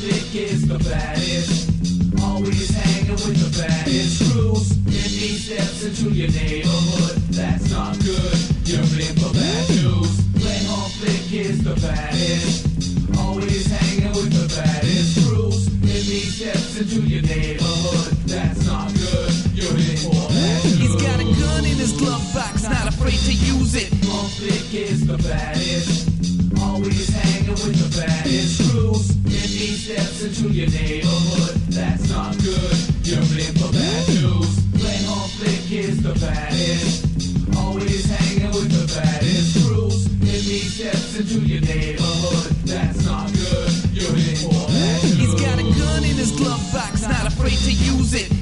Thick is the baddest, always hanging with the baddest crews. If he steps into your neighborhood, that's not good, you're in for bad news. Glenn Thick is the baddest, always hanging with the baddest crews. If he steps into your neighborhood, that's not good, you're in for bad news. He's got a gun in his glove box, not afraid to use it. Thick is the baddest, always hanging with the baddest crews. If he steps into your neighborhood, that's not good, you're in for bad news. Glenn Thick is the baddest, always hanging with the baddest crews. If he steps into your neighborhood, that's not good, you're in for bad news. He's got a gun in his glove box, not afraid to use it.